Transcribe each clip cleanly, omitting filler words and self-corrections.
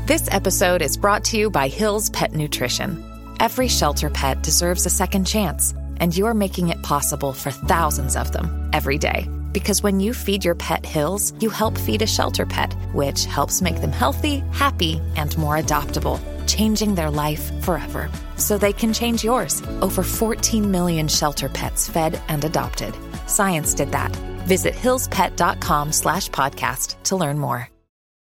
This episode is brought to you by Hill's Pet Nutrition. Every shelter pet deserves a second chance, and you're making it possible for thousands of them every day. Because when you feed your pet Hill's, you help feed a shelter pet, which helps make them healthy, happy, and more adoptable, changing their life forever. So they can change yours. Over 14 million shelter pets fed and adopted. Science did that. Visit hillspet.com/podcast to learn more.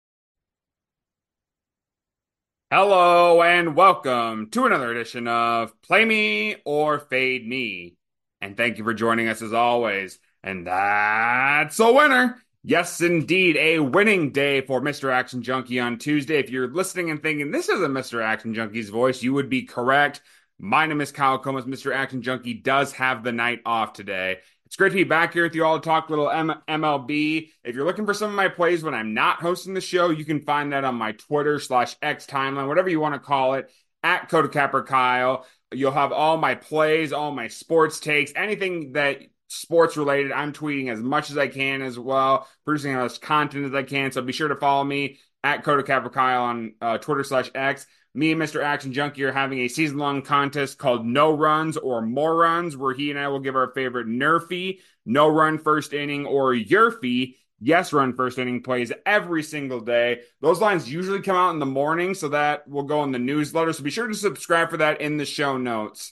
Hello and welcome to another edition of Play Me or Fade Me. And thank you for joining us as always. And that's a winner. Yes, indeed, a winning day for Mr. Action Junkie on Tuesday. If you're listening and thinking this isn't Mr. Action Junkie's voice, you would be correct. My name is Kyle Comas. Mr. Action Junkie does have the night off today. It's great to be back here with you all to talk a little MLB. If you're looking for some of my plays when I'm not hosting the show, you can find that on my Twitter/X timeline, whatever you want to call it, at CodaCapperKyle. You'll have all my plays, all my sports takes, anything that sports related. I'm tweeting as much as I can as well, producing as much content as I can. So be sure to follow me at CodaCapperKyle on Twitter/X. Me and Mr. Action Junkie are having a season-long contest called No Runs or More Runs, where he and I will give our favorite Nerfy, no run first inning, or Yerfy, yes run first inning plays every single day. Those lines usually come out in the morning, so that will go in the newsletter. So be sure to subscribe for that in the show notes.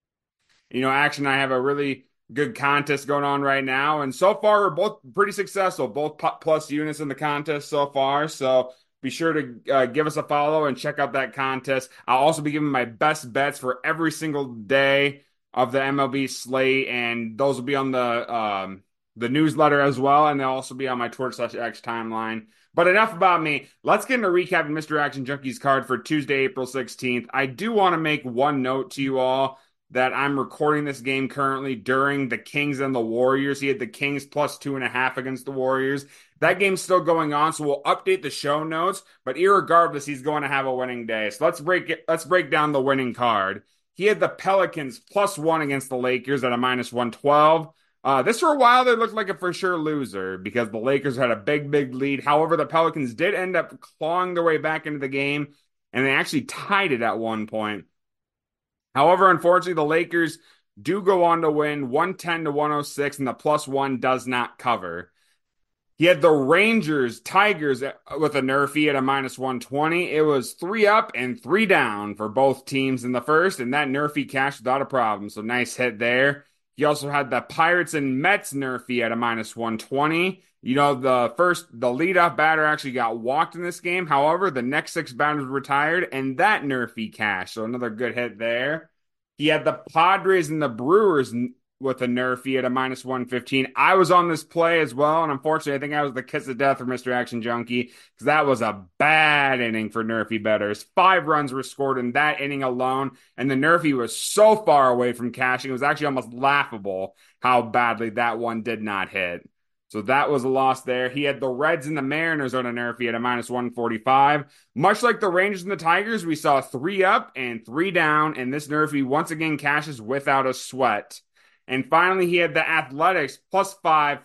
You know, Action and I have a really good contest going on right now, and so far we're both pretty successful, both plus units in the contest so far. So be sure to give us a follow and check out that contest. I'll also be giving my best bets for every single day of the MLB slate, and those will be on the newsletter as well, and they'll also be on my Twitter/X timeline. But enough about me. Let's get into recapping Mr. Action Junkie's card for Tuesday, April 16th. I do want to make one note to you all that I'm recording this game currently during the Kings and the Warriors. He had the Kings plus 2.5 against the Warriors. That game's still going on, so we'll update the show notes. But irregardless, he's going to have a winning day. So let's break down the winning card. He had the Pelicans plus 1 against the Lakers at a minus 112. This for a while, they looked like a for sure loser because the Lakers had a big lead. However, the Pelicans did end up clawing their way back into the game, and they actually tied it at one point. However, unfortunately, the Lakers do go on to win 110-106, and the plus 1 does not cover. He had the Rangers, Tigers with a Nerfy at a minus 120. It was 3 up and 3 down for both teams in the first, and that Nerfy cashed without a problem. So nice hit there. He also had the Pirates and Mets Nerfy at a minus 120. You know, the leadoff batter actually got walked in this game. However, the next 6 batters retired, and that Nerfy cashed. So another good hit there. He had the Padres and the Brewers with a Nerfy at a minus 115. I was on this play as well, and unfortunately, I think I was the kiss of death for Mr. Action Junkie because that was a bad inning for Nerfy bettors. 5 runs were scored in that inning alone, and the Nerfy was so far away from cashing. It was actually almost laughable how badly that one did not hit. So that was a loss there. He had the Reds and the Mariners on a Nerfy at a minus 145. Much like the Rangers and the Tigers, we saw 3 up and 3 down, and this Nerfy once again cashes without a sweat. And finally, he had the Athletics plus 0.5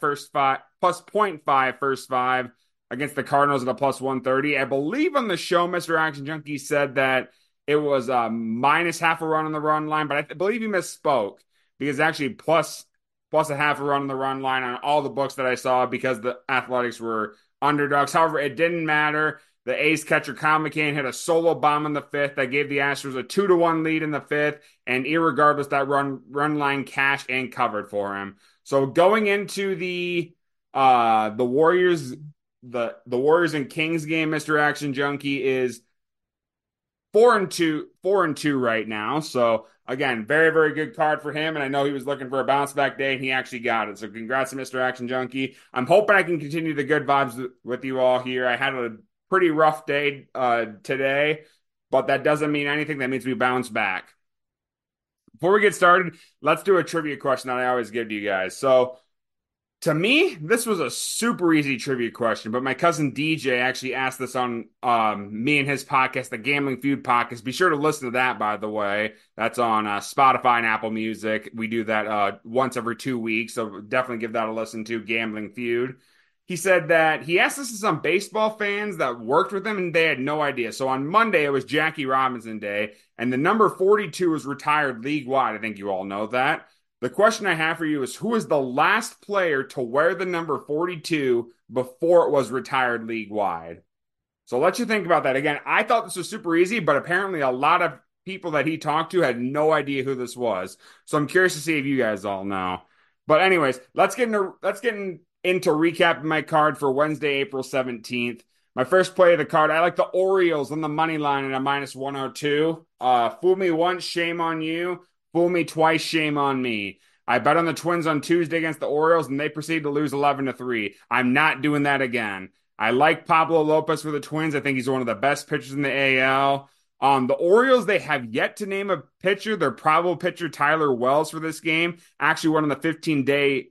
first 5 against the Cardinals at a plus 130. I believe on the show, Mr. Action Junkie said that it was minus half a run on the run line, but I believe he misspoke because actually plus a half a run on the run line on all the books that I saw because the Athletics were underdogs. However, it didn't matter. The A's catcher Kyle McCann hit a solo bomb in the 5th that gave the Astros a 2-1 lead in the 5th, and irregardless, that run line cashed and covered for him. So going into the Warriors, the Warriors and Kings game, Mr. Action Junkie is 4-2 right now. So again, very, very good card for him. And I know he was looking for a bounce back day and he actually got it. So congrats to Mr. Action Junkie. I'm hoping I can continue the good vibes with you all here. I had a pretty rough day today, but that doesn't mean anything. That means we bounce back. Before we get started, let's do a trivia question that I always give to you guys. So to me, this was a super easy trivia question, but my cousin DJ actually asked this on me and his podcast, the Gambling Feud podcast. Be sure to listen to that, by the way. That's on Spotify and Apple Music. We do that once every 2 weeks, so definitely give that a listen to, Gambling Feud. he said that he asked this to some baseball fans that worked with him and they had no idea. So on Monday, it was Jackie Robinson Day, and the number 42 was retired league wide. I think you all know that. The question I have for you is, who is the last player to wear the number 42 before it was retired league wide? So let you think about that. Again, I thought this was super easy, but apparently a lot of people that he talked to had no idea who this was. So I'm curious to see if you guys all know. But anyways, let's get into recapping my card for Wednesday, April 17th. My first play of the card, I like the Orioles on the money line at a minus 102. Fool me once, shame on you. Fool me twice, shame on me. I bet on the Twins on Tuesday against the Orioles, and they proceeded to lose 11-3. I'm not doing that again. I like Pablo Lopez for the Twins. I think he's one of the best pitchers in the AL. The Orioles, they have yet to name a pitcher. Their probable pitcher, Tyler Wells, for this game, actually went on the 15-day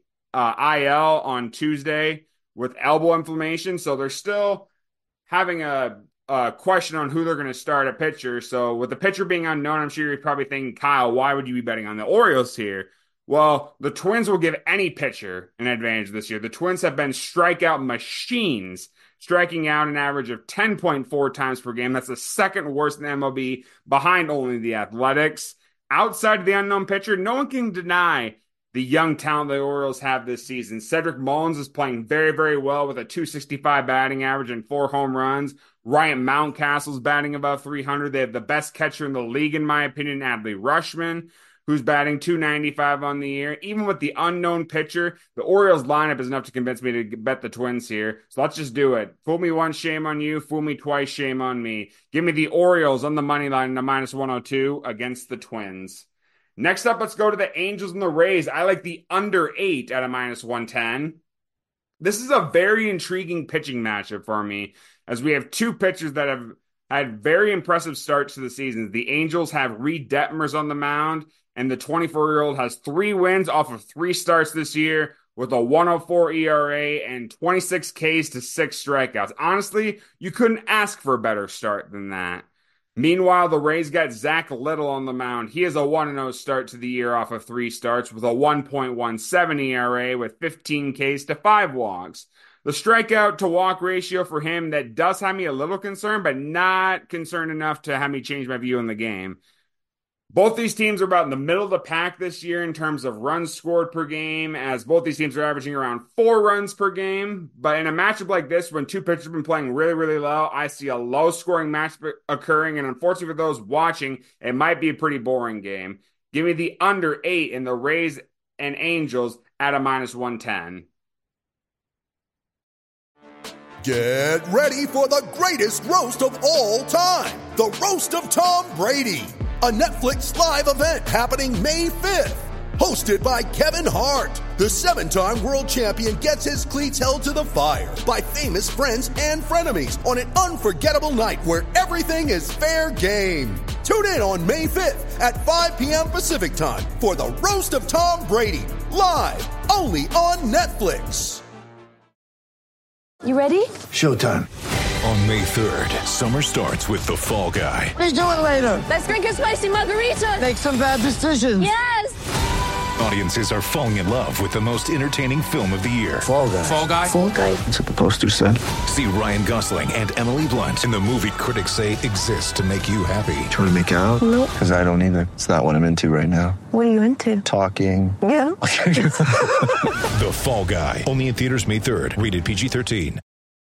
IL on Tuesday with elbow inflammation. So they're still having a question on who they're going to start at pitcher. So with the pitcher being unknown, I'm sure you're probably thinking, Kyle, why would you be betting on the Orioles here? Well, the Twins will give any pitcher an advantage this year. The Twins have been strikeout machines, striking out an average of 10.4 times per game. That's the second worst in the MLB, behind only the Athletics. Outside of the unknown pitcher, no one can deny the young talent the Orioles have this season. Cedric Mullins is playing very, very well with a 265 batting average and 4 home runs. Ryan Mountcastle's batting above 300. They have the best catcher in the league, in my opinion, Adley Rutschman, who's batting 295 on the year. Even with the unknown pitcher, the Orioles lineup is enough to convince me to bet the Twins here. So let's just do it. Fool me once, shame on you. Fool me twice, shame on me. Give me the Orioles on the money line in a minus 102 against the Twins. Next up, let's go to the Angels and the Rays. I like the under 8 at a minus 110. This is a very intriguing pitching matchup for me, as we have two pitchers that have had very impressive starts to the season. The Angels have Reed Detmers on the mound, and the 24-year-old has 3 wins off of 3 starts this year with a 104 ERA and 26 Ks to 6 strikeouts. Honestly, you couldn't ask for a better start than that. Meanwhile, the Rays got Zach Little on the mound. He has a 1-0 start to the year off of 3 starts with a 1.17 ERA with 15 Ks to 5 walks. The strikeout to walk ratio for him, that does have me a little concerned, but not concerned enough to have me change my view on the game. Both these teams are about in the middle of the pack this year in terms of runs scored per game, as both these teams are averaging around 4 runs per game. But in a matchup like this, when two pitchers have been playing really, really low, I see a low-scoring match occurring, and unfortunately for those watching, it might be a pretty boring game. Give me the under 8 in the Rays and Angels at a minus 110. Get ready for the greatest roast of all time, the Roast of Tom Brady, a Netflix live event happening May 5th. Hosted by Kevin Hart, the 7-time world champion gets his cleats held to the fire by famous friends and frenemies on an unforgettable night where everything is fair game. Tune in on May 5th at 5 p.m. Pacific time for the Roast of Tom Brady, live only on Netflix. You ready? Showtime. On May 3rd, summer starts with The Fall Guy. Let's do it later. Let's drink a spicy margarita. Make some bad decisions. Yes! Audiences are falling in love with the most entertaining film of the year. Fall Guy. Fall Guy? Fall guy. That's what the poster said. See Ryan Gosling and Emily Blunt in the movie critics say exists to make you happy. Trying to make it out? Nope. Because I don't either. It's not what I'm into right now. What are you into? Talking. Yeah. The Fall Guy. Only in theaters May 3rd. Rated PG-13.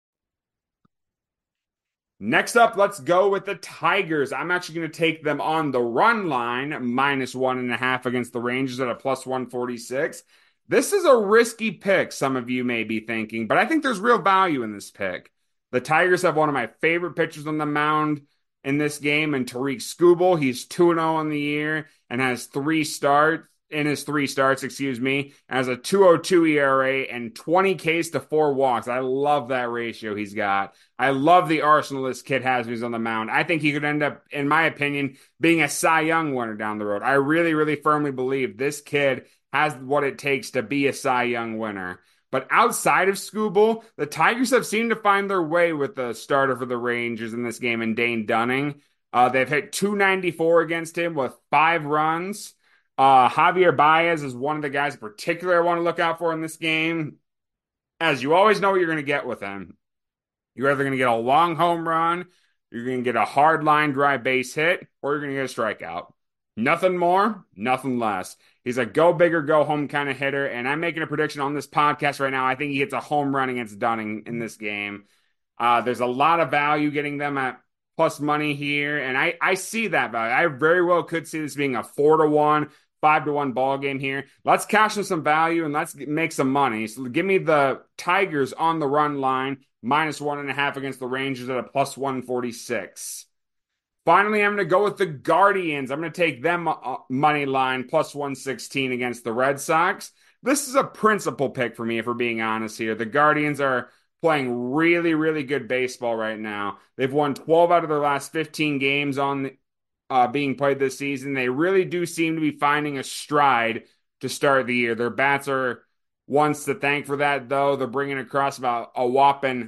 Next up, let's go with the Tigers. I'm actually going to take them on the run line, minus 1.5 against the Rangers at a plus 146. This is a risky pick, some of you may be thinking, but I think there's real value in this pick. The Tigers have one of my favorite pitchers on the mound in this game, and Tariq Skubal. He's 2-0 on the year and has 3 starts. In his 3 starts, has a 2.02 ERA and 20 Ks to 4 walks. I love that ratio he's got. I love the arsenal this kid has when he's on the mound. I think he could end up, in my opinion, being a Cy Young winner down the road. I really, really firmly believe this kid has what it takes to be a Cy Young winner. But outside of Skubal, the Tigers have seemed to find their way with the starter for the Rangers in this game, in Dane Dunning. They've hit 294 against him with 5 runs. Javier Baez is one of the guys in particular I want to look out for in this game. as you always know what you're going to get with him. You're either going to get a long home run, you're going to get a hard line drive base hit, or you're going to get a strikeout. Nothing more, nothing less. He's a go big or go home kind of hitter, and I'm making a prediction on this podcast right now. I think he hits a home run against Dunning in this game. There's a lot of value getting them at plus money here, and I see that value. I very well could see this being a 4-1, 5-1 ball game here. Let's cash in some value and let's make some money. So give me the Tigers on the run line, -1.5 against the Rangers at a plus 146. Finally, I'm going to go with the Guardians. I'm going to take them money line plus 116 against the Red Sox. This is a principal pick for me, if we're being honest here. The Guardians are playing really, really good baseball right now. They've won 12 out of their last 15 games on being played this season. They really do seem to be finding a stride to start the year. Their bats are ones to thank for that, though. They're bringing across about a whopping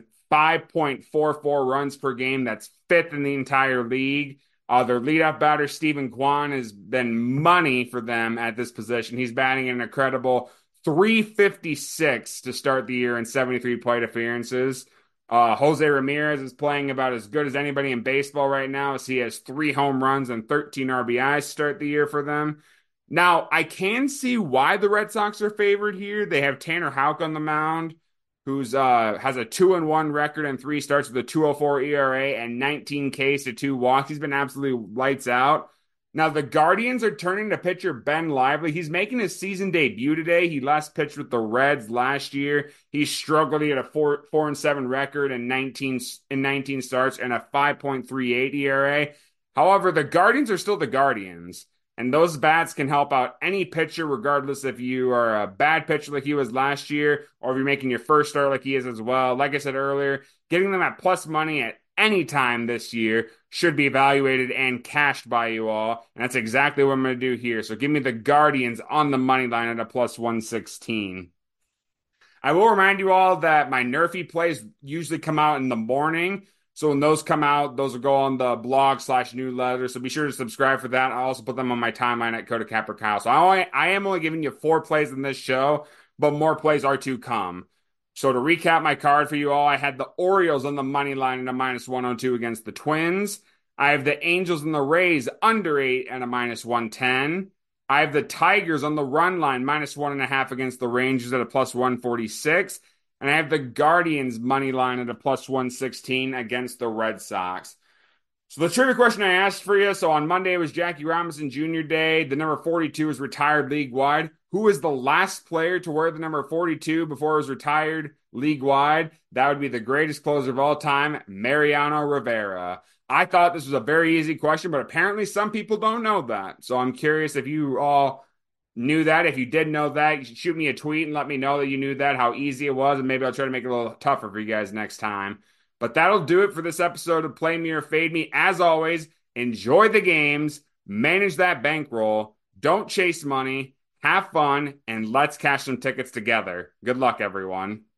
5.44 runs per game. That's fifth in the entire league. Their leadoff batter, Stephen Kwan, has been money for them at this position. He's batting an incredible .356 to start the year in 73 plate appearances. Jose Ramirez is playing about as good as anybody in baseball right now, as he has 3 home runs and 13 RBIs to start the year for them. Now, I can see why the Red Sox are favored here. They have Tanner Houck on the mound, who's has a 2-1 record and 3 starts with a 2.04 ERA and 19 Ks to 2 walks. He's been absolutely lights out. Now, the Guardians are turning to pitcher Ben Lively. He's making his season debut today. He last pitched with the Reds last year. He struggled. He had a 4-7 record and 19 starts and a 5.38 ERA. However, the Guardians are still the Guardians, and those bats can help out any pitcher, regardless if you are a bad pitcher like he was last year or if you're making your first start like he is as well. Like I said earlier, getting them at plus money at any time this year should be evaluated and cashed by you all. And that's exactly what I'm going to do here. So give me the Guardians on the money line at a plus 116. I will remind you all that my Nerfy plays usually come out in the morning. So when those come out, those will go on the blog/newsletter. So be sure to subscribe for that. I'll also put them on my timeline at Coda Capper Kyle. So I am only giving you 4 plays in this show, but more plays are to come. So to recap my card for you all, I had the Orioles on the money line at a -102 against the Twins. I have the Angels and the Rays under 8 at a -110. I have the Tigers on the run line -1.5 against the Rangers at a plus 146. And I have the Guardians money line at a plus 116 against the Red Sox. So the trivia question I asked for you, so on Monday was Jackie Robinson Jr. Day. The number 42 is retired league-wide. Who was the last player to wear the number 42 before it was retired league-wide? That would be the greatest closer of all time, Mariano Rivera. I thought this was a very easy question, but apparently some people don't know that. So I'm curious if you all knew that. If you did know that, you should shoot me a tweet and let me know that you knew that, how easy it was, and maybe I'll try to make it a little tougher for you guys next time. But that'll do it for this episode of Play Me or Fade Me. As always, enjoy the games, manage that bankroll, don't chase money, have fun, and let's cash some tickets together. Good luck, everyone.